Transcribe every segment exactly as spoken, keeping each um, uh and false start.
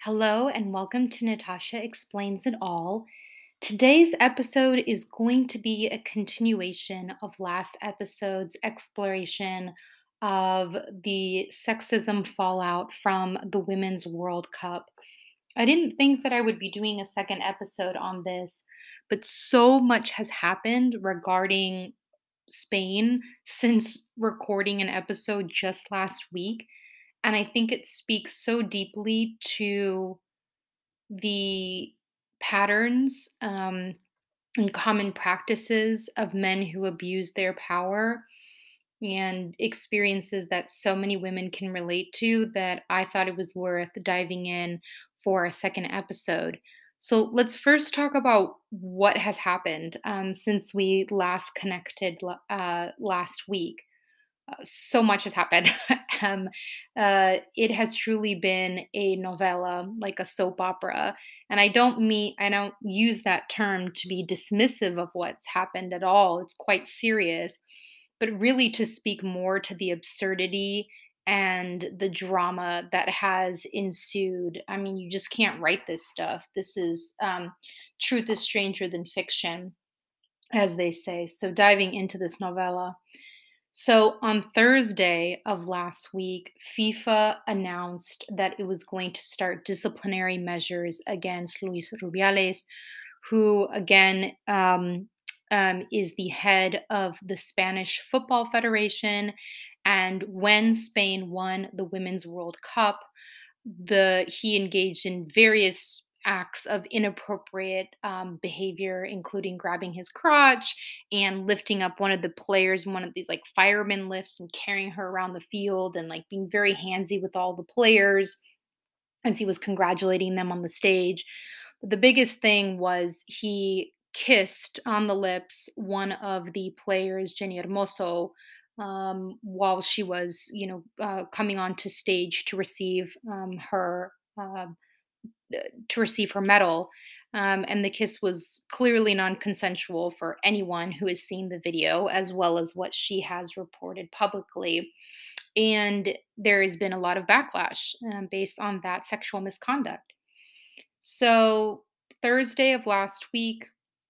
Hello and welcome to Natasha Explains It All. Today's episode is going to be a continuation of last episode's exploration of the sexism fallout from the Women's World Cup. I didn't think that I would be doing a second episode on this, but so much has happened regarding Spain since recording an episode just last week. And I think it speaks so deeply to the patterns um, and common practices of men who abuse their power and experiences that so many women can relate to that I thought it was worth diving in for a second episode. So let's first talk about what has happened um, since we last connected uh, last week. Uh, so much has happened. um, uh, it has truly been a novella, like a soap opera. And I don't mean, I don't use that term to be dismissive of what's happened at all. It's quite serious, but really to speak more to the absurdity and the drama that has ensued. I mean, you just can't write this stuff. This is um, truth is stranger than fiction, as they say. So diving into this novella. So on Thursday of last week, FIFA announced that it was going to start disciplinary measures against Luis Rubiales, who again um, um, is the head of the Spanish Football Federation. And when Spain won the Women's World Cup, the he engaged in various acts of inappropriate um, behavior, including grabbing his crotch and lifting up one of the players in one of these like fireman lifts and carrying her around the field and like being very handsy with all the players as he was congratulating them on the stage. But the biggest thing was he kissed on the lips one of the players, Jenny Hermoso, um, while she was, you know, uh, coming onto stage to receive um, her uh, to receive her medal. Um, and the kiss was clearly non-consensual for anyone who has seen the video, as well as what she has reported publicly. And there has been a lot of backlash um, based on that sexual misconduct. So Thursday of last week,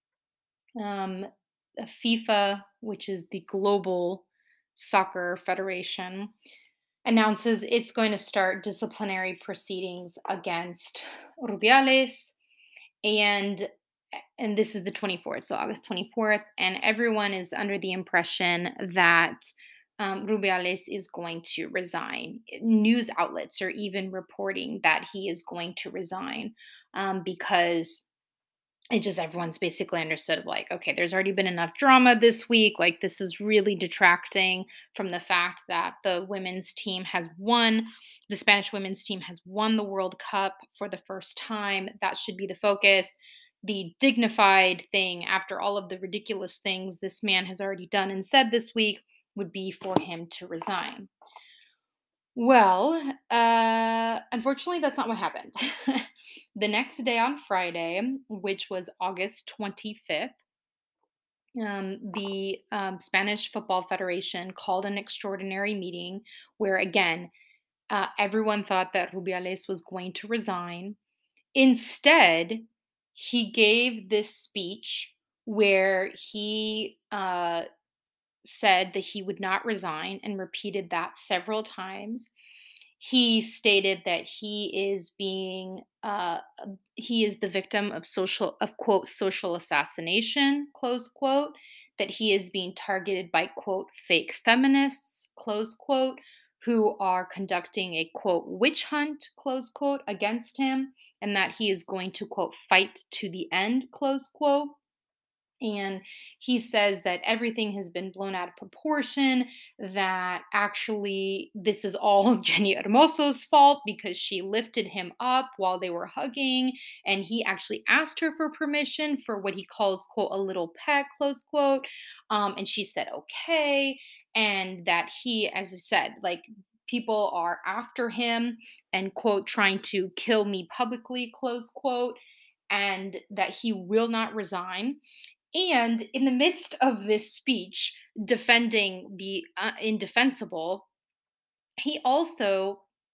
um, FIFA, which is the global soccer federation, announces it's going to start disciplinary proceedings against Rubiales, and and this is the twenty-fourth, so August twenty-fourth, and everyone is under the impression that um, Rubiales is going to resign. News outlets are even reporting that he is going to resign um, because it just everyone's basically understood like, okay, there's already been enough drama this week. Like, this is really detracting from the fact that the women's team has won. The Spanish women's team has won the World Cup for the first time. That should be the focus. The dignified thing, after all of the ridiculous things this man has already done and said this week, would be for him to resign. Well, uh, unfortunately, that's not what happened. The next day on Friday, which was August twenty-fifth, um, the um, Spanish Football Federation called an extraordinary meeting where, again, uh, everyone thought that Rubiales was going to resign. Instead, he gave this speech where he uh, said that he would not resign and repeated that several times. He stated that he is being uh, he is the victim of social of quote social assassination, close quote, that he is being targeted by quote fake feminists, close quote, who are conducting a quote witch hunt, close quote, against him, and that he is going to quote fight to the end, close quote. And he says that everything has been blown out of proportion, that actually this is all Jenny Hermoso's fault because she lifted him up while they were hugging. And he actually asked her for permission for what he calls, quote, a little peck, close quote. Um, and she said, okay. And that he, as I said, like, people are after him and, quote, trying to kill me publicly, close quote, and that he will not resign. And in the midst of this speech defending the uh, indefensible, he also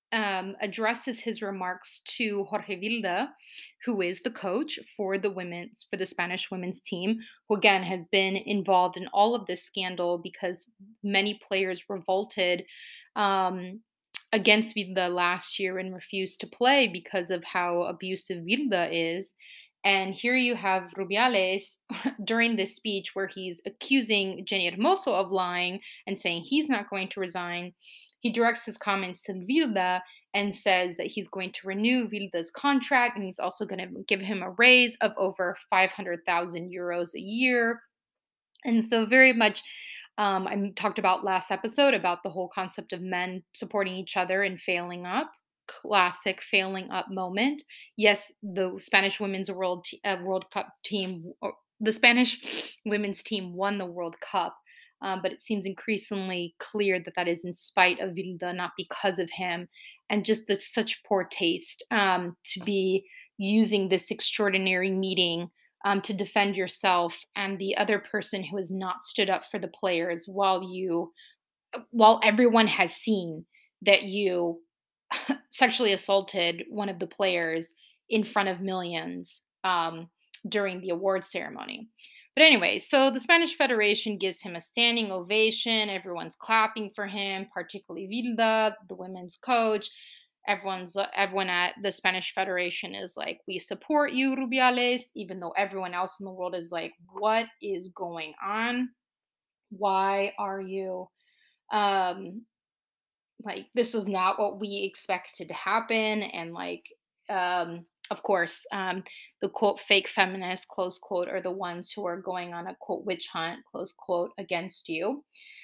um, addresses his remarks to Jorge Vilda, who is the coach for the women's for the Spanish women's team, who again has been involved in all of this scandal because many players revolted um, against Vilda last year and refused to play because of how abusive Vilda is. And here you have Rubiales during this speech where he's accusing Jenny Hermoso of lying and saying he's not going to resign. He directs his comments to Vilda and says that he's going to renew Vilda's contract and he's also going to give him a raise of over five hundred thousand euros a year. And so, very much, um, I talked about last episode about the whole concept of men supporting each other and failing up. Classic failing up moment. Yes, the Spanish women's world t- uh, World Cup team, or the Spanish women's team won the World Cup, um, but it seems increasingly clear that that is in spite of Vilda, not because of him, and just the, such poor taste um, to be using this extraordinary meeting um, to defend yourself and the other person who has not stood up for the players while you while everyone has seen that you sexually assaulted one of the players in front of millions um, during the award ceremony. But anyway, so the Spanish Federation gives him a standing ovation. Everyone's clapping for him, particularly Vilda, the women's coach. Everyone's everyone at the Spanish Federation is like, "We support you, Rubiales," even though everyone else in the world is like, "What is going on? Why are you um like this is not what we expected to happen?" And like um of course, um the quote fake feminists close quote are the ones who are going on a quote witch hunt close quote against you.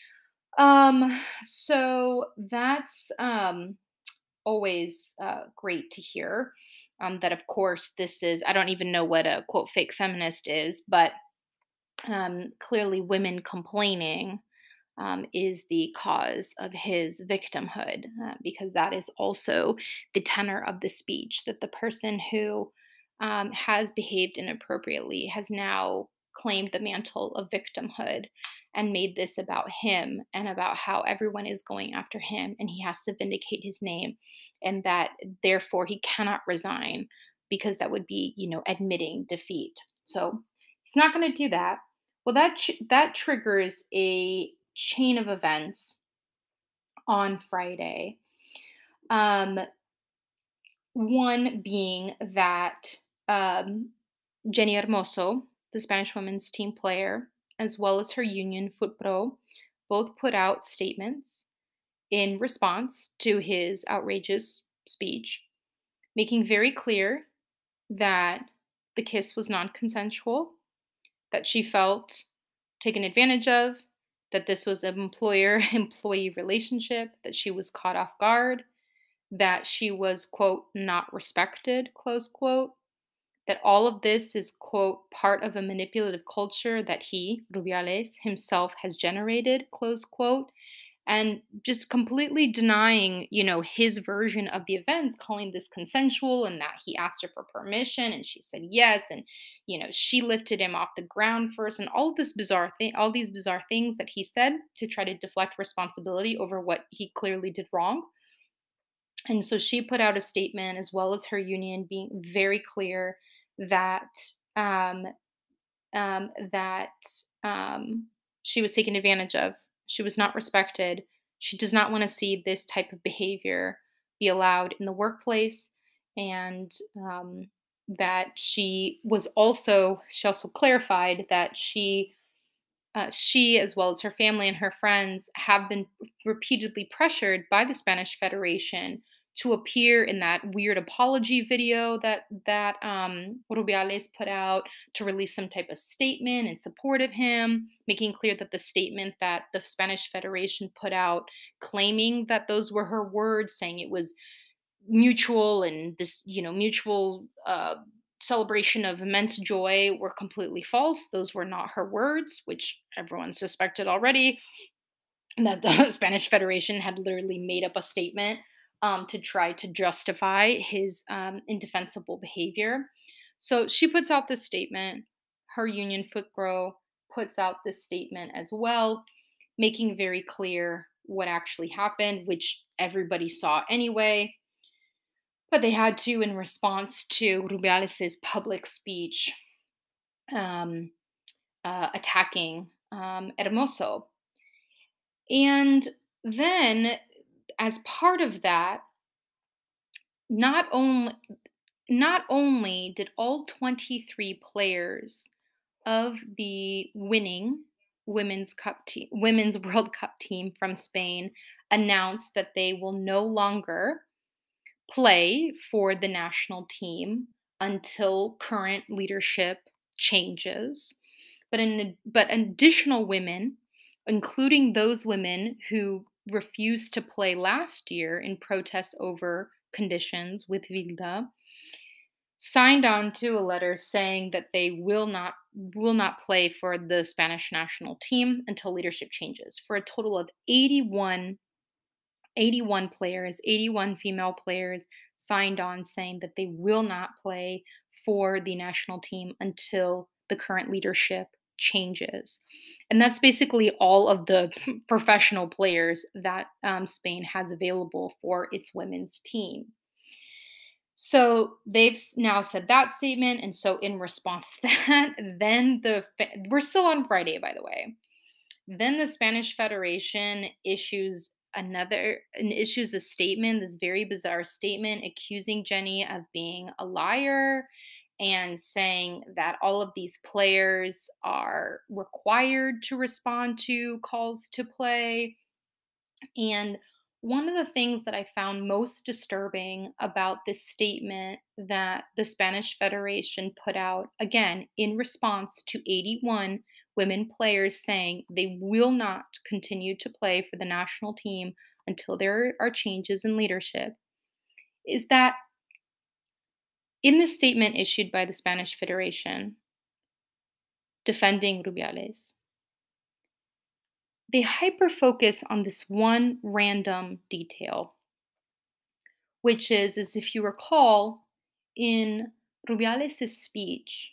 Um so that's um always uh, great to hear. Um, that of course this is, I don't even know what a quote fake feminist is, but um, clearly women complaining um, is the cause of his victimhood, uh, because that is also the tenor of the speech that the person who um, has behaved inappropriately has now claimed the mantle of victimhood and made this about him and about how everyone is going after him and he has to vindicate his name and that therefore he cannot resign because that would be, you know, admitting defeat. So he's not going to do that. Well, that tr- that triggers a chain of events on Friday. Um, One being that um, Jenny Hermoso, the Spanish women's team player, as well as her union FUTPRO, both put out statements in response to his outrageous speech, making very clear that the kiss was non consensual, that she felt taken advantage of, that this was an employer employee relationship, that she was caught off guard, that she was, quote, not respected, close quote, that all of this is, quote, part of a manipulative culture that he, Rubiales, himself has generated, close quote, and just completely denying, you know, his version of the events, calling this consensual and that he asked her for permission and she said yes. And, you know, she lifted him off the ground first and all this bizarre thing, all these bizarre things that he said to try to deflect responsibility over what he clearly did wrong. And so she put out a statement as well as her union being very clear that um, um, that um, she was taken advantage of. She was not respected. She does not want to see this type of behavior be allowed in the workplace, and um, that she was also she also clarified that she uh, she, as well as her family and her friends, have been repeatedly pressured by the Spanish Federation to appear in that weird apology video that that um, Rubiales put out, to release some type of statement in support of him, making clear that the statement that the Spanish Federation put out, claiming that those were her words, saying it was mutual and this, you know, mutual uh, celebration of immense joy, were completely false. Those were not her words, which everyone suspected already, that the Spanish Federation had literally made up a statement um, to try to justify his um, indefensible behavior. So she puts out this statement. Her union, FUTPRO, puts out this statement as well, making very clear what actually happened, which everybody saw anyway. But they had to in response to Rubiales' public speech um, uh, attacking um, Hermoso. And then, as part of that, not only not only did all twenty-three players of the winning women's cup team, women's World Cup team from Spain announce that they will no longer play for the national team until current leadership changes. But an, but additional women, including those women who refused to play last year in protest over conditions with Vilda, signed on to a letter saying that they will not will not play for the Spanish national team until leadership changes, for a total of eighty-one eighty-one players, eighty-one female players signed on saying that they will not play for the national team until the current leadership changes. And that's basically all of the professional players that um, Spain has available for its women's team. So they've s- now said that statement. And so, in response to that, then the fa- we're still on Friday, by the way. Then the Spanish Federation issues another and issues a statement, this very bizarre statement accusing Jenny of being a liar and saying that all of these players are required to respond to calls to play. And one of the things that I found most disturbing about this statement that the Spanish Federation put out, again, in response to eighty-one women players saying they will not continue to play for the national team until there are changes in leadership, is that in the statement issued by the Spanish Federation defending Rubiales, they hyper focus on this one random detail, which is, is if you recall, in Rubiales' speech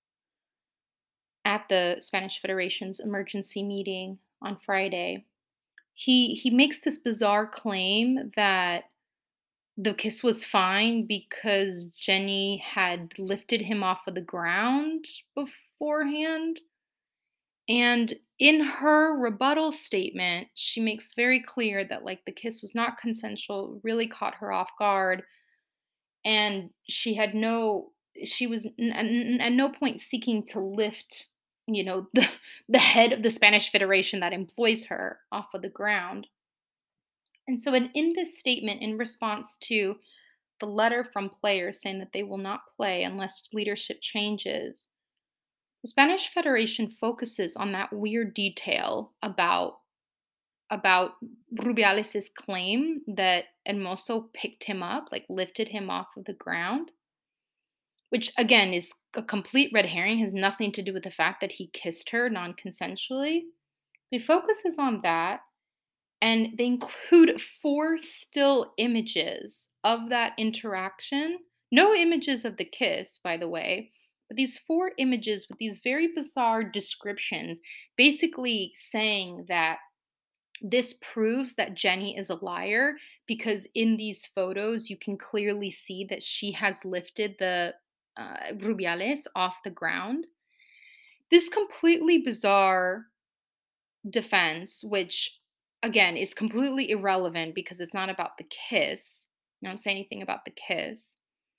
at the Spanish Federation's emergency meeting on Friday, he he makes this bizarre claim that the kiss was fine because Jenny had lifted him off of the ground beforehand. And in her rebuttal statement, she makes very clear that like the kiss was not consensual, really caught her off guard, and she had no she was n- n- at no point seeking to lift, you know, the, the head of the Spanish Federation that employs her off of the ground. And so in, in this statement, in response to the letter from players saying that they will not play unless leadership changes, the Spanish Federation focuses on that weird detail about about Rubiales' claim that Hermoso picked him up, like lifted him off of the ground, which again is a complete red herring, has nothing to do with the fact that he kissed her non consensually. He focuses on that, and they include four still images of that interaction. No images of the kiss, by the way, but these four images with these very bizarre descriptions, basically saying that this proves that Jenny is a liar because in these photos you can clearly see that she has lifted the uh, Rubiales off the ground. This completely bizarre defense, which again is completely irrelevant because it's not about the kiss. I don't say anything about the kiss.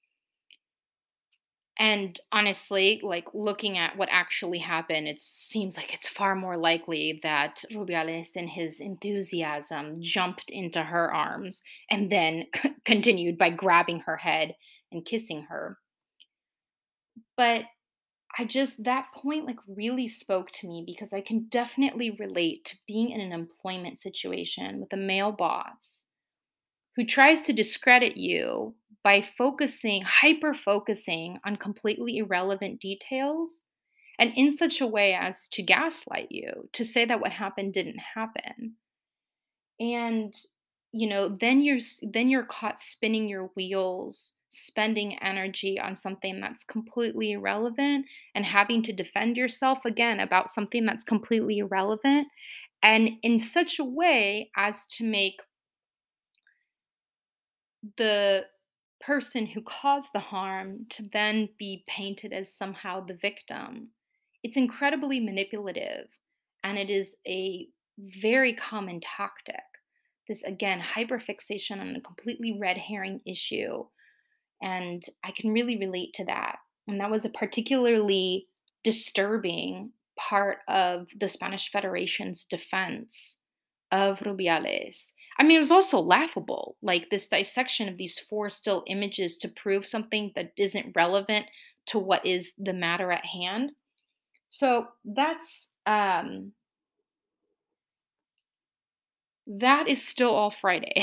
And honestly, like looking at what actually happened, it seems like it's far more likely that Rubiales, in his enthusiasm, jumped into her arms and then c- continued by grabbing her head and kissing her. But I just, that point like really spoke to me because I can definitely relate to being in an employment situation with a male boss who tries to discredit you by focusing, hyper focusing on completely irrelevant details and in such a way as to gaslight you, to say that what happened didn't happen. And you know, then you're s- then you're caught spinning your wheels, spending energy on something that's completely irrelevant and having to defend yourself again about something that's completely irrelevant, and in such a way as to make the person who caused the harm to then be painted as somehow the victim. It's incredibly manipulative, and it is a very common tactic. This, again, hyperfixation on a completely red herring issue. And I can really relate to that. And that was a particularly disturbing part of the Spanish Federation's defense of Rubiales. I mean, it was also laughable, like this dissection of these four still images to prove something that isn't relevant to what is the matter at hand. So that's um that is still all Friday.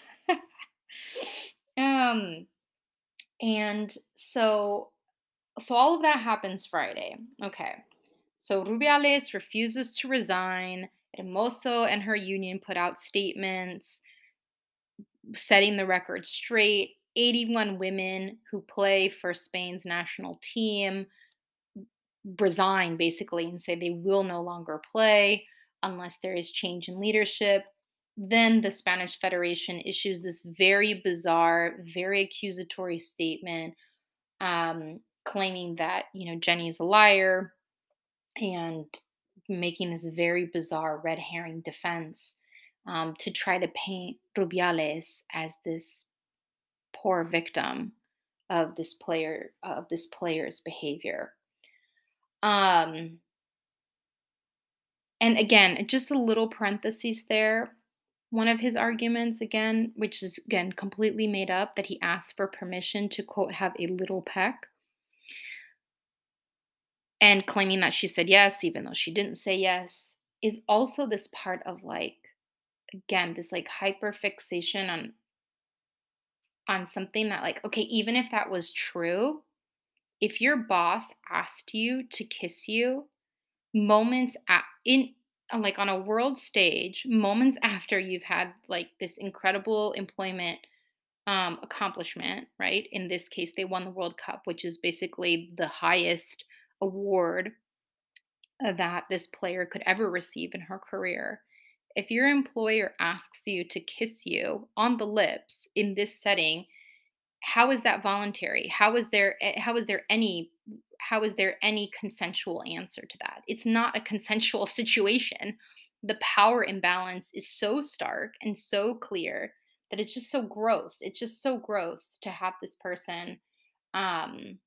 um and so so all of that happens Friday. Okay. So Rubiales refuses to resign. Hermoso and her union put out statements setting the record straight. eighty-one women who play for Spain's national team resign basically and say they will no longer play unless there is change in leadership. Then the Spanish Federation issues this very bizarre, very accusatory statement, um, claiming that, you know, Jenny is a liar and making this very bizarre red herring defense, um, to try to paint Rubiales as this poor victim of this player of this player's behavior. Um, and again, just a little parenthesis there. One of his arguments, again, which is again completely made up, that he asked for permission to quote have a little peck, and claiming that she said yes, even though she didn't say yes, is also this part of like again this like hyper fixation on on something that like okay, even if that was true, if your boss asked you to kiss you moments at, in uh, like on a world stage, moments after you've had like this incredible employment um, accomplishment, right? In this case, they won the World Cup, which is basically the highest award uh, that this player could ever receive in her career. If your employer asks you to kiss you on the lips in this setting, how is that voluntary? How is there eh, how is there any how is there any consensual answer to that? It's not a consensual situation. The power imbalance is so stark and so clear that it's just so gross. It's just so gross to have this person um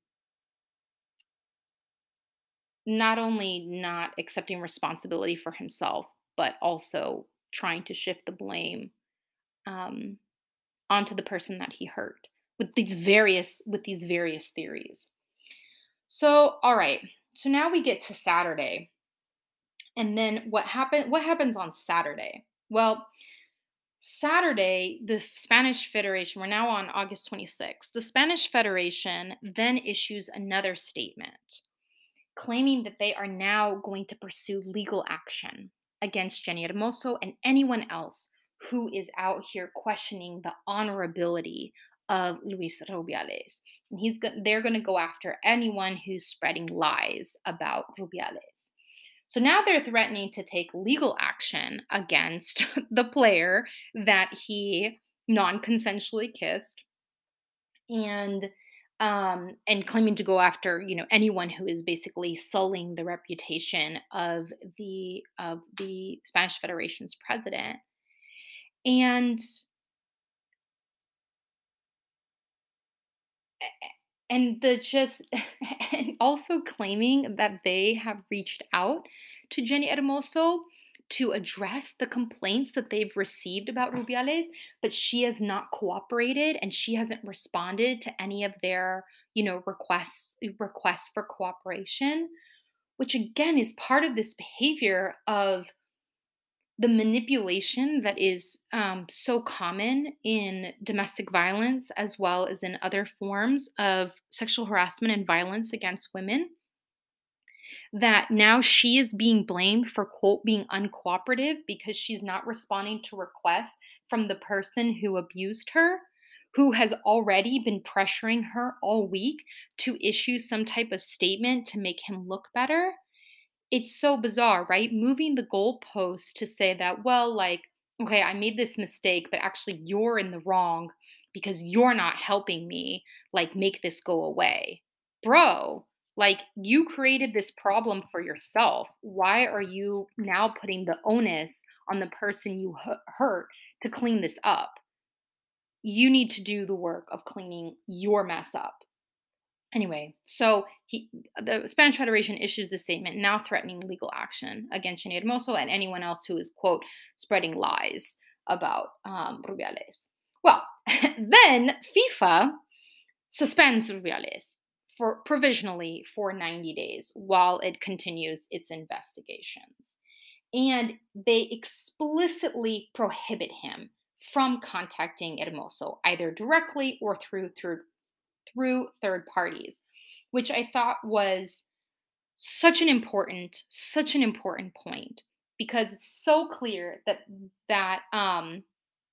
not only not accepting responsibility for himself, but also trying to shift the blame um, onto the person that he hurt with these various with these various theories. So, all right. So now we get to Saturday. And then what happened what happens on Saturday? Well, Saturday, the Spanish Federation, we're now on August twenty-sixth. The Spanish Federation then issues another statement claiming that they are now going to pursue legal action against Jenny Hermoso and anyone else who is out here questioning the honorability of Luis Rubiales. And he's go- they're going to go after anyone who's spreading lies about Rubiales. So now they're threatening to take legal action against the player that he non-consensually kissed, and um and claiming to go after, you know, anyone who is basically sullying the reputation of the of the Spanish Federation's president. And and the just and also claiming that they have reached out to Jenny Hermoso to address the complaints that they've received about Rubiales, but she has not cooperated and she hasn't responded to any of their, you know, requests requests for cooperation, which again is part of this behavior of the manipulation that is um, so common in domestic violence as well as in other forms of sexual harassment and violence against women, that now she is being blamed for quote being uncooperative because she's not responding to requests from the person who abused her, who has already been pressuring her all week to issue some type of statement to make him look better. It's so bizarre, right? Moving the goalpost to say that, well, like, okay, I made this mistake, but actually you're in the wrong because you're not helping me, like, make this go away. Bro, like, you created this problem for yourself. Why are you now putting the onus on the person you hu- hurt to clean this up? You need to do the work of cleaning your mess up. Anyway, so he, the Spanish Federation issues the statement now threatening legal action against Jenny Hermoso and anyone else who is, quote, spreading lies about um, Rubiales. Well, then FIFA suspends Rubiales for provisionally for ninety days while it continues its investigations. And they explicitly prohibit him from contacting Hermoso either directly or through through through third parties, which I thought was such an important, such an important point because it's so clear that that um,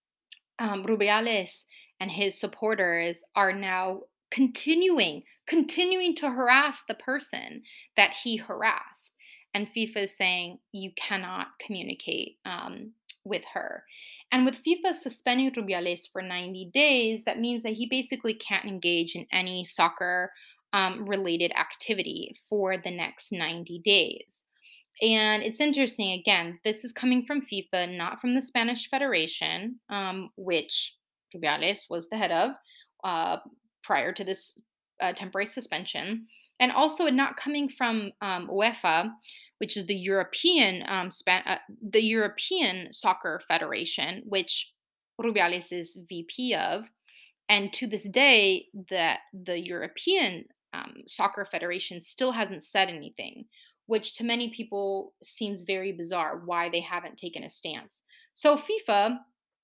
um, Rubiales and his supporters are now continuing, continuing to harass the person that he harassed. And FIFA is saying you cannot communicate um, with her. And with FIFA suspending Rubiales for ninety days, that means that he basically can't engage in any soccer um, related activity for the next ninety days. And it's interesting, again, this is coming from FIFA, not from the Spanish Federation, um, which Rubiales was the head of uh, prior to this uh, temporary suspension. And also not coming from um, UEFA, which is the European um, Span- uh, the European Soccer Federation, which Rubiales is V P of. And to this day, that the European um, Soccer Federation still hasn't said anything, which to many people seems very bizarre why they haven't taken a stance. So FIFA,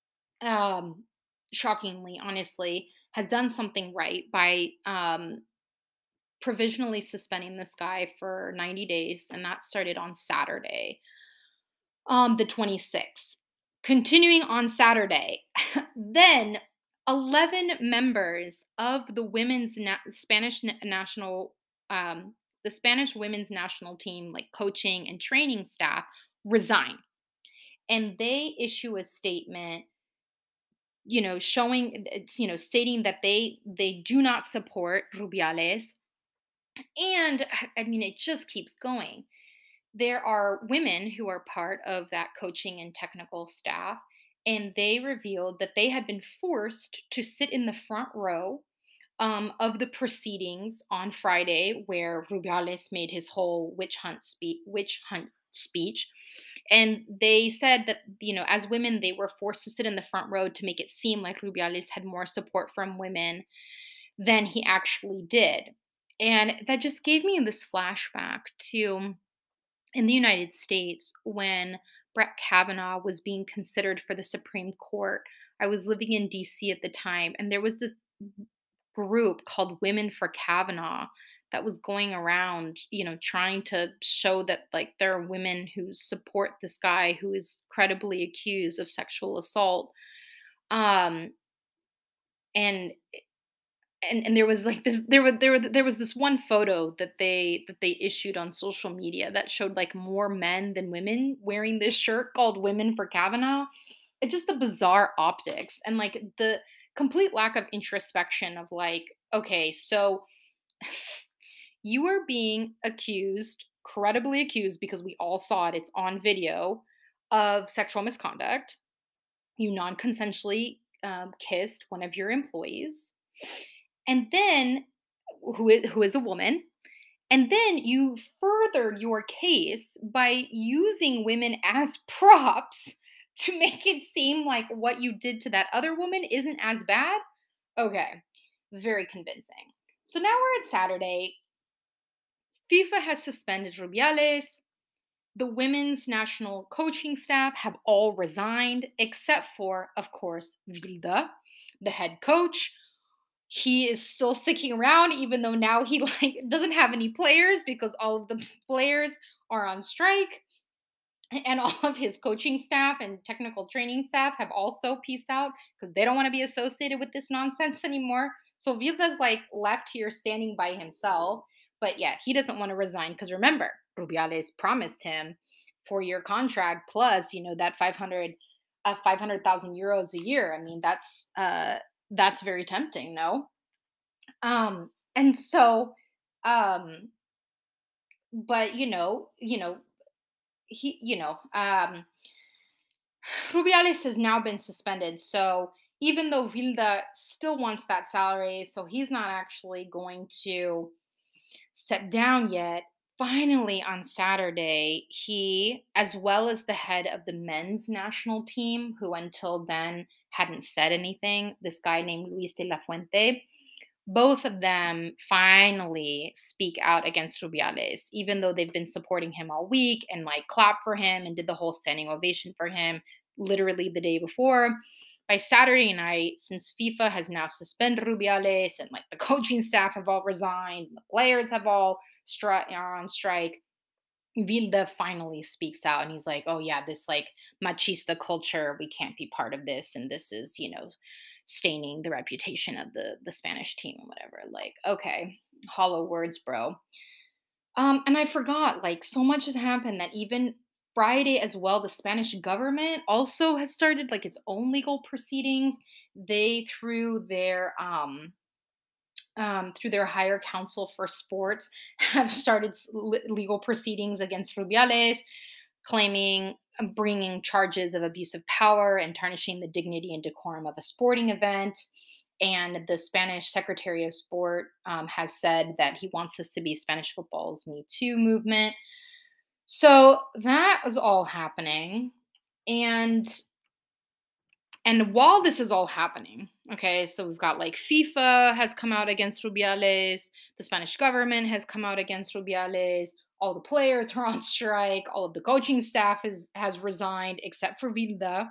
um, shockingly, honestly, has done something right by um, provisionally suspending this guy for ninety days, and that started on Saturday, um, the twenty-sixth. Continuing on Saturday, then eleven members of the women's na- Spanish na- national, um, the Spanish women's national team, like coaching and training staff, resign, and they issue a statement, you know, showing, it's, you know, stating that they they do not support Rubiales, and I mean, it just keeps going. There are women who are part of that coaching and technical staff, and they revealed that they had been forced to sit in the front row um, of the proceedings on Friday, where Rubiales made his whole witch hunt speech. Witch hunt speech, and they said that, you know, as women, they were forced to sit in the front row to make it seem like Rubiales had more support from women than he actually did, and that just gave me this flashback to in the United States when Brett Kavanaugh was being considered for the Supreme Court. I was living in D C at the time, and there was this group called Women for Kavanaugh that was going around, you know, trying to show that like there are women who support this guy who is credibly accused of sexual assault. Um, and and and there was like this there were there were there was this one photo that they that they issued on social media that showed like more men than women wearing this shirt called Women for Kavanaugh. It's just the bizarre optics and like the complete lack of introspection of like, okay, so you are being accused, credibly accused, because we all saw it, it's on video, of sexual misconduct. You non consensually um, kissed one of your employees. And then, who is, who is a woman. And then you furthered your case by using women as props to make it seem like what you did to that other woman isn't as bad. Okay, very convincing. So now we're at Saturday. FIFA has suspended Rubiales. The women's national coaching staff have all resigned, except for, of course, Vilda, the head coach. He is still sticking around, even though now he like doesn't have any players because all of the players are on strike, and all of his coaching staff and technical training staff have also pieced out because they don't want to be associated with this nonsense anymore. So Vilda's like left here standing by himself, but yeah, he doesn't want to resign because remember, Rubiales promised him four-year contract plus, you know, that five hundred uh, five hundred thousand euros a year. I mean, that's uh that's very tempting, no? Um and so um but you know, you know, he you know, um Rubiales has now been suspended. So even though Vilda still wants that salary, so he's not actually going to step down yet. Finally, on Saturday, he, as well as the head of the men's national team, who until then hadn't said anything, this guy named Luis de la Fuente, both of them finally speak out against Rubiales, even though they've been supporting him all week and like clapped for him and did the whole standing ovation for him literally the day before. By Saturday night, since FIFA has now suspended Rubiales and like the coaching staff have all resigned, the players have all stri- are on strike, Vilda finally speaks out and he's like, "Oh yeah, this like machista culture, we can't be part of this, and this is, you know, staining the reputation of the the Spanish team and whatever." Like, okay, hollow words, bro. Um, and I forgot, like, so much has happened that even Friday as well, the Spanish government also has started like its own legal proceedings. They through their um um, through their higher council for sports, have started s- le- legal proceedings against Rubiales, claiming uh, bringing charges of abuse of power and tarnishing the dignity and decorum of a sporting event. And the Spanish Secretary of Sport um, has said that he wants this to be Spanish football's Me Too movement. So that was all happening. And and while this is all happening, okay, so we've got like FIFA has come out against Rubiales, the Spanish government has come out against Rubiales, all the players are on strike, all of the coaching staff is has resigned except for Vilda.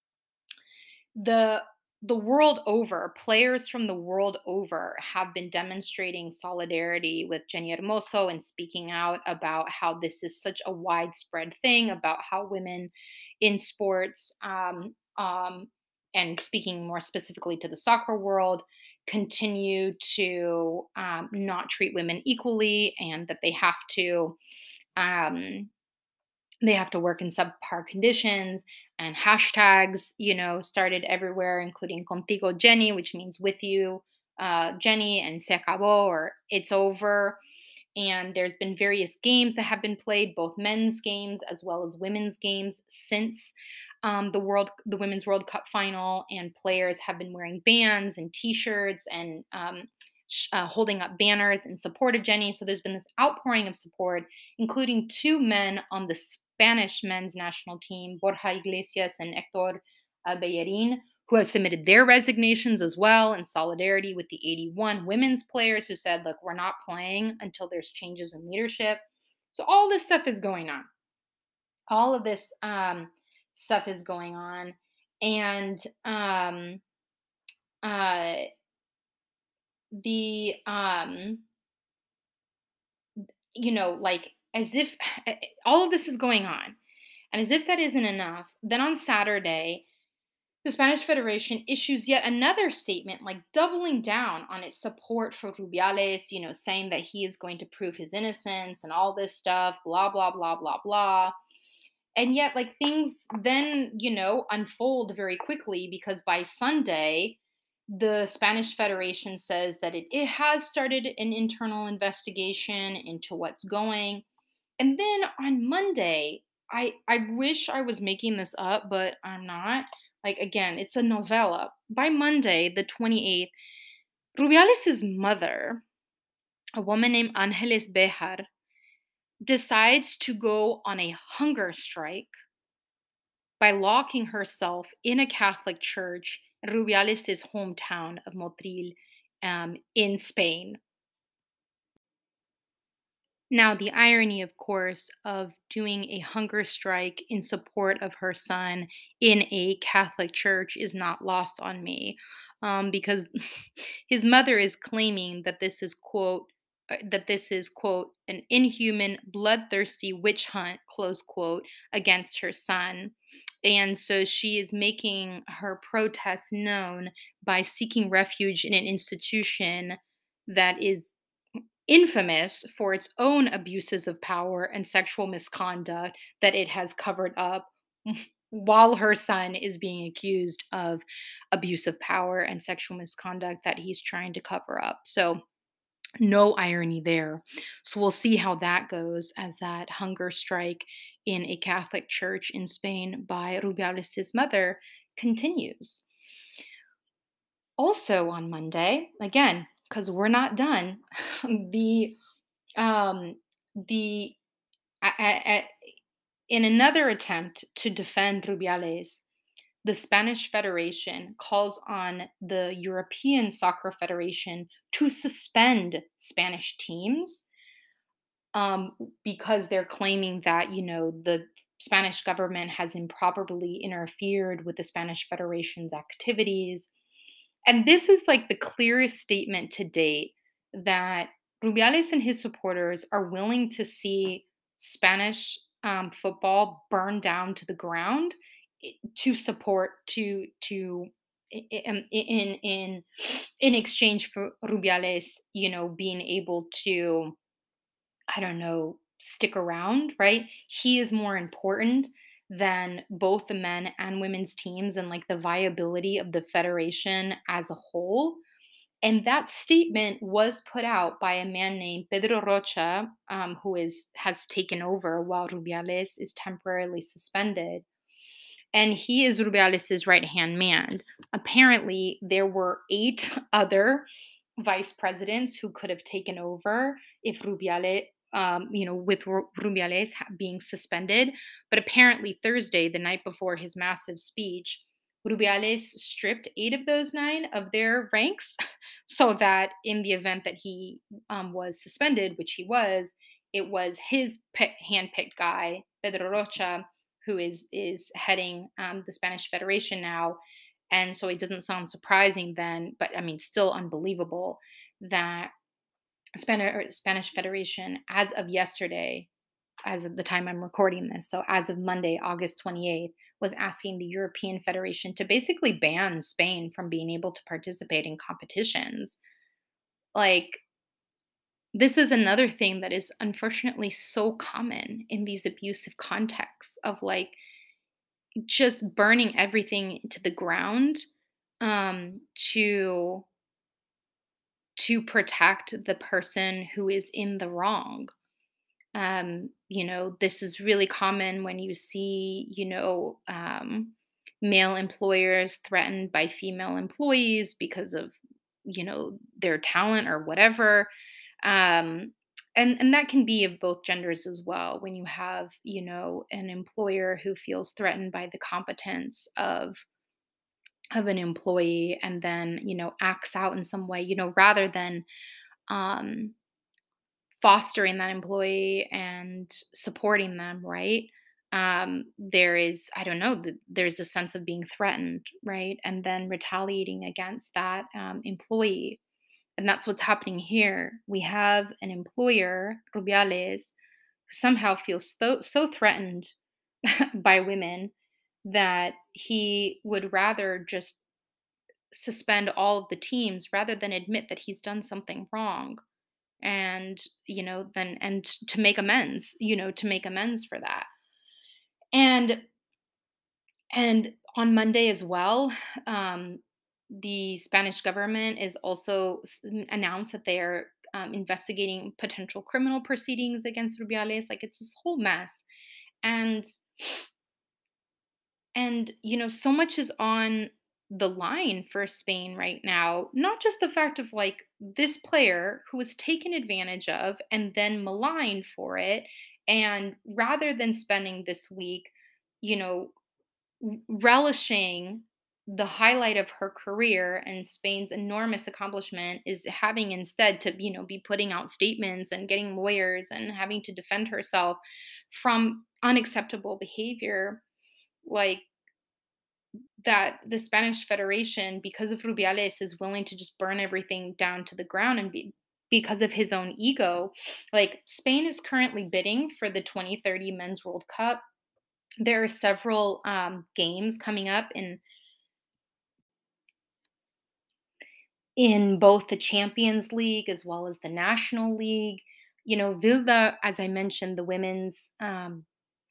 The the world over, players from the world over have been demonstrating solidarity with Jenny Hermoso and speaking out about how this is such a widespread thing, about how women in sports, um, um, and speaking more specifically to the soccer world, continue to um, not treat women equally, and that they have to um, they have to work in subpar conditions, and hashtags, you know, started everywhere, including Contigo Jenny, which means with you, uh, Jenny, and Se acabó, or it's over. And there's been various games that have been played, both men's games as well as women's games, since um, the world, the women's World Cup final. And players have been wearing bands and T-shirts and um, sh- uh, holding up banners in support of Jenny. So there's been this outpouring of support, including two men on the Spanish men's national team, Borja Iglesias and Hector uh, Bellerin, who have submitted their resignations as well in solidarity with the eighty-one women's players who said, look, we're not playing until there's changes in leadership. So all this stuff is going on. All of this um, stuff is going on. And um, uh, the, um, you know, like as if all of this is going on. And as if that isn't enough, then on Saturday, the Spanish Federation issues yet another statement, like doubling down on its support for Rubiales, you know, saying that he is going to prove his innocence and all this stuff, blah, blah, blah, blah, blah. And yet, like, things then, you know, unfold very quickly because by Sunday, the Spanish Federation says that it, it has started an internal investigation into what's going. And then on Monday, I I wish I was making this up, but I'm not. Like again, it's a novella. By Monday, the twenty-eighth, Rubiales' mother, a woman named Angeles Bejar, decides to go on a hunger strike by locking herself in a Catholic church in Rubiales' hometown of Motril um, in Spain. Now, the irony, of course, of doing a hunger strike in support of her son in a Catholic church is not lost on me, um, because his mother is claiming that this is, quote, uh, that this is, quote, an inhuman, bloodthirsty witch hunt, close quote, against her son. And so she is making her protest known by seeking refuge in an institution that is infamous for its own abuses of power and sexual misconduct that it has covered up while her son is being accused of abuse of power and sexual misconduct that he's trying to cover up. So, no irony there. So, we'll see how that goes as that hunger strike in a Catholic church in Spain by Rubiales' mother continues. Also on Monday, again, because we're not done, the um, the a- a- a- in another attempt to defend Rubiales, the Spanish Federation calls on the European Soccer Federation to suspend Spanish teams um, because they're claiming that, you know, the Spanish government has improperly interfered with the Spanish Federation's activities. And this is like the clearest statement to date that Rubiales and his supporters are willing to see Spanish um, football burn down to the ground i- to support to to i- i- um, in in in exchange for Rubiales, you know, being able to, I don't know, stick around, right? He is more important than both the men and women's teams and like the viability of the federation as a whole. And that statement was put out by a man named Pedro Rocha, um, who is has taken over while Rubiales is temporarily suspended. And he is Rubiales' right hand man. Apparently, there were eight other vice presidents who could have taken over if Rubiales, um, you know, with Ru- Rubiales ha- being suspended. But apparently, Thursday, the night before his massive speech, Rubiales stripped eight of those nine of their ranks so that in the event that he um, was suspended, which he was, it was his pe- handpicked guy, Pedro Rocha, who is is heading um, the Spanish Federation now. And so it doesn't sound surprising then, but I mean, still unbelievable that Spanish Spanish Federation, as of yesterday, as of the time I'm recording this, so as of Monday, August twenty-eighth, was asking the European Federation to basically ban Spain from being able to participate in competitions. Like, this is another thing that is unfortunately so common in these abusive contexts of like just burning everything to the ground um to to protect the person who is in the wrong. Um you know, this is really common when you see, you know, um male employers threatened by female employees because of, you know, their talent or whatever. um and and that can be of both genders as well, when you have, you know, an employer who feels threatened by the competence of of an employee and then, you know, acts out in some way, you know, rather than um fostering that employee and supporting them, right? Um there is, I don't know, th- there's a sense of being threatened, right? And then retaliating against that um, employee. And that's what's happening here. We have an employer, Rubiales, who somehow feels so, so threatened by women that he would rather just suspend all of the teams rather than admit that he's done something wrong, and, you know, then and to make amends, you know, to make amends for that. And and on Monday as well, um, the Spanish government is also s- announced that they are um, investigating potential criminal proceedings against Rubiales. Like, it's this whole mess. And and you know, so much is on the line for Spain right now. Not just the fact of like this player who was taken advantage of and then maligned for it, and rather than spending this week, you know, relishing the highlight of her career and Spain's enormous accomplishment, is having instead to, you know, be putting out statements and getting lawyers and having to defend herself from unacceptable behavior. Like, that the Spanish Federation, because of Rubiales, is willing to just burn everything down to the ground and be because of his own ego. Like, Spain is currently bidding for the twenty thirty Men's World Cup. There are several um, games coming up in in both the Champions League as well as the National League. You know, Vilda, as I mentioned, the women's um,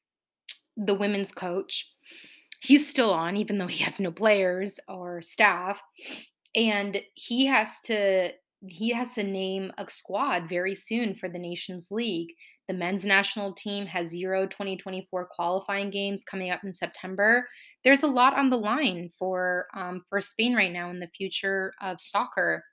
the women's coach, he's still on, even though he has no players or staff, and he has to he has to name a squad very soon for the Nations League. The men's national team has Euro twenty twenty-four qualifying games coming up in September. There's a lot on the line for um, for Spain right now in the future of soccer,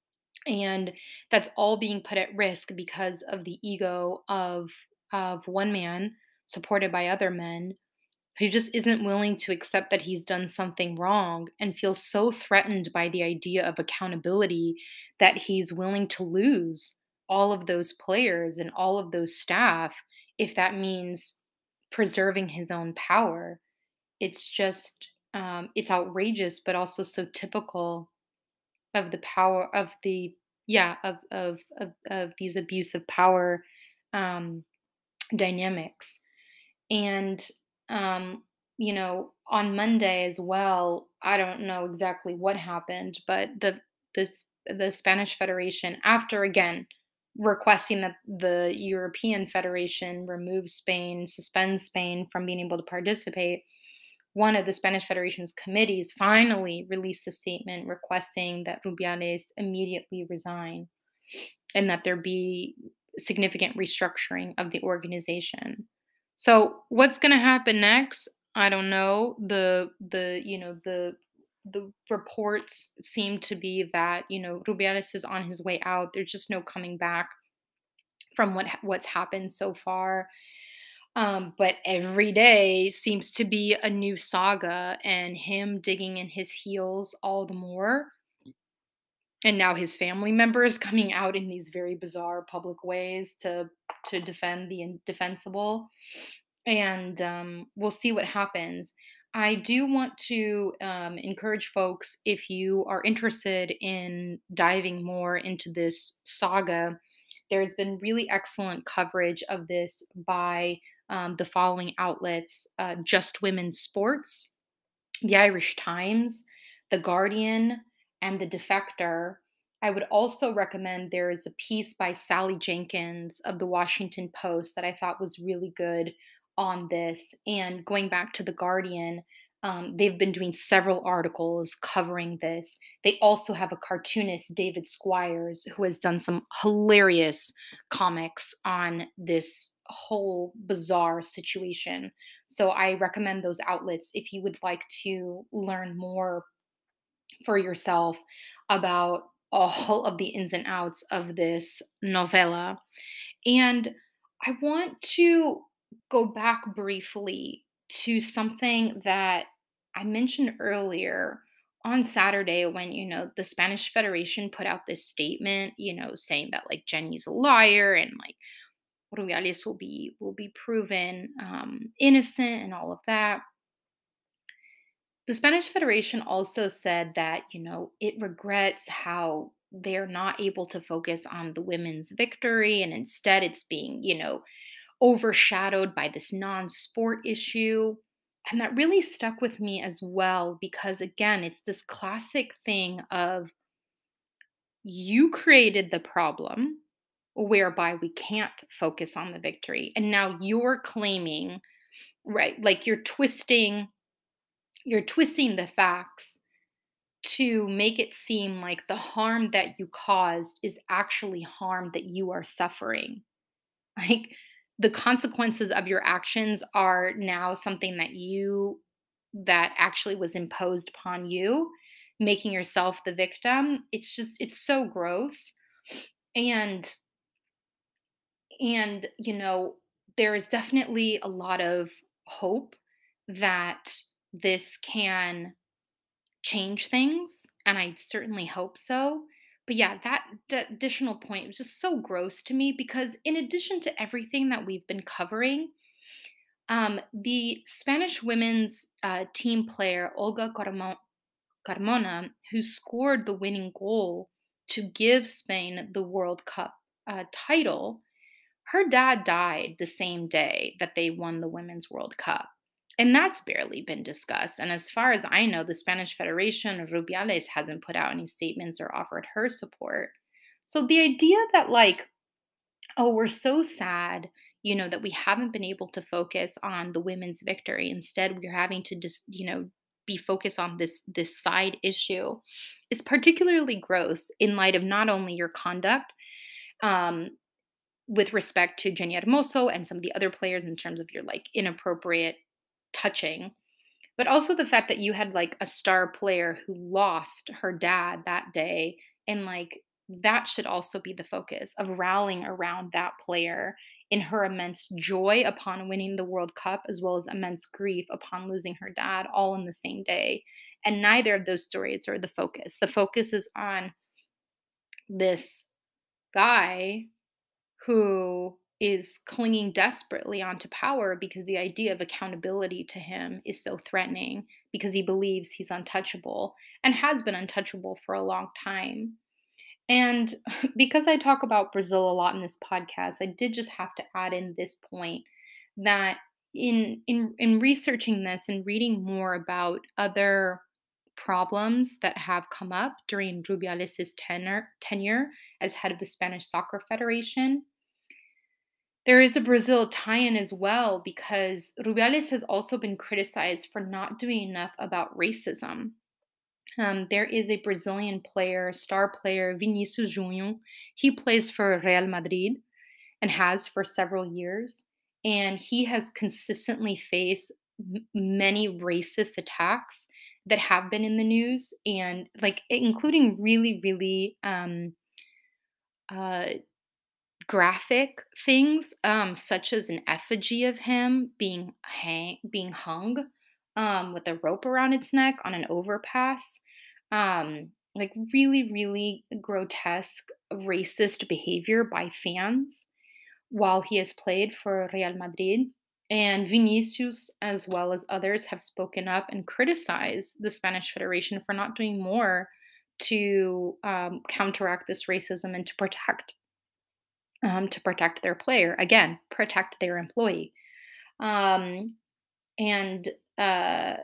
and that's all being put at risk because of the ego of of one man supported by other men who just isn't willing to accept that he's done something wrong and feels so threatened by the idea of accountability that he's willing to lose all of those players and all of those staff if that means preserving his own power. It's just um, it's outrageous, but also so typical of the power of the yeah of of of, of these abusive power um, dynamics. And, um, you know, on Monday as well, I don't know exactly what happened, but the this the Spanish Federation, after again requesting that the European Federation remove Spain, suspend Spain from being able to participate, one of the Spanish Federation's committees finally released a statement requesting that Rubiales immediately resign and that there be significant restructuring of the organization. So what's going to happen next? I don't know. The the you know the the reports seem to be that you know Rubiales is on his way out. There's just no coming back from what what's happened so far. Um, but every day seems to be a new saga, and him digging in his heels all the more, and now his family members coming out in these very bizarre public ways to to defend the indefensible. And um, we'll see what happens. I do want to um, encourage folks, if you are interested in diving more into this saga, there's been really excellent coverage of this by um, the following outlets: uh, Just Women's Sports, the Irish Times, The Guardian, and The Defector. I would also recommend there is a piece by Sally Jenkins of the Washington Post that I thought was really good on this. And going back to The Guardian, um, they've been doing several articles covering this. They also have a cartoonist, David Squires, who has done some hilarious comics on this whole bizarre situation. So I recommend those outlets if you would like to learn more for yourself about all of the ins and outs of this novella. And I want to go back briefly to something that I mentioned earlier on Saturday when, you know, the Spanish Federation put out this statement, you know, saying that like Jenny's a liar and like Rubiales will be will be proven um, innocent and all of that. The Spanish Federation also said that, you know, it regrets how they're not able to focus on the women's victory and instead it's being, you know, overshadowed by this non-sport issue. And that really stuck with me as well because again, it's this classic thing of you created the problem whereby we can't focus on the victory. And now you're claiming, right, like you're twisting you're twisting the facts to make it seem like the harm that you caused is actually harm that you are suffering. Like the consequences of your actions are now something that you that actually was imposed upon you, making yourself the victim. It's just it's so gross. And and you know, there is definitely a lot of hope that this can change things, and I certainly hope so. But yeah, that d- additional point was just so gross to me because, in addition to everything that we've been covering, um, the Spanish women's uh, team player Olga Carmo- Carmona, who scored the winning goal to give Spain the World Cup uh, title, her dad died the same day that they won the Women's World Cup. And that's barely been discussed. And as far as I know, the Spanish Federation, Rubiales, hasn't put out any statements or offered her support. So the idea that, like, oh, we're so sad, you know, that we haven't been able to focus on the women's victory. Instead, we're having to just, you know, be focused on this this side issue is particularly gross in light of not only your conduct um, with respect to Jenny Hermoso and some of the other players in terms of your like inappropriate touching, but also the fact that you had like a star player who lost her dad that day, and like that should also be the focus of rallying around that player in her immense joy upon winning the World Cup as well as immense grief upon losing her dad all in the same day. And neither of those stories are the focus. The focus is on this guy who is clinging desperately onto power because the idea of accountability to him is so threatening because he believes he's untouchable and has been untouchable for a long time. And because I talk about Brazil a lot in this podcast, I did just have to add in this point that in in in researching this and reading more about other problems that have come up during Rubiales' tenure tenure as head of the Spanish Soccer Federation, there is a Brazil tie-in as well because Rubiales has also been criticized for not doing enough about racism. Um, there is a Brazilian player, star player, Vinicius Junior. He plays for Real Madrid and has for several years. And he has consistently faced m- many racist attacks that have been in the news, and like including really, really um, uh, graphic things, um, such as an effigy of him being hang being hung, um, with a rope around its neck on an overpass. Um, like really, really grotesque racist behavior by fans while he has played for Real Madrid. And Vinicius, as well as others, have spoken up and criticized the Spanish Federation for not doing more to um, counteract this racism and to protect um, to protect their player. Again, protect their employee. Um, and uh,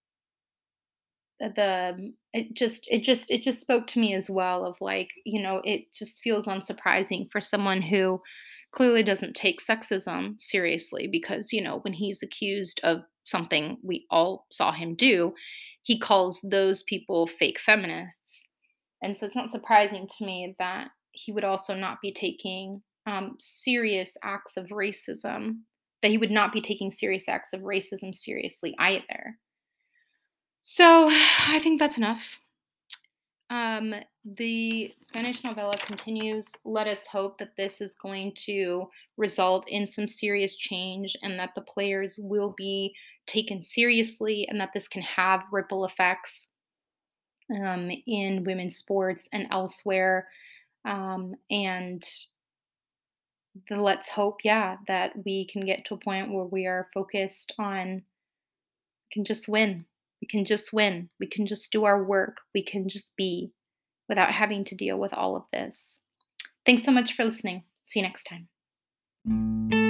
the it just it just it just spoke to me as well of like, you know, it just feels unsurprising for someone who clearly doesn't take sexism seriously because, you know, when he's accused of something we all saw him do, he calls those people fake feminists. And so it's not surprising to me that he would also not be taking um, serious acts of racism, that he would not be taking serious acts of racism seriously either. So I think that's enough. Um, the Spanish novella continues. Let us hope that this is going to result in some serious change and that the players will be taken seriously and that this can have ripple effects um, in women's sports and elsewhere. Um, and the, let's hope, yeah, that we can get to a point where we are focused on can just win. We can just win. We can just do our work. We can just be without having to deal with all of this. Thanks so much for listening. See you next time.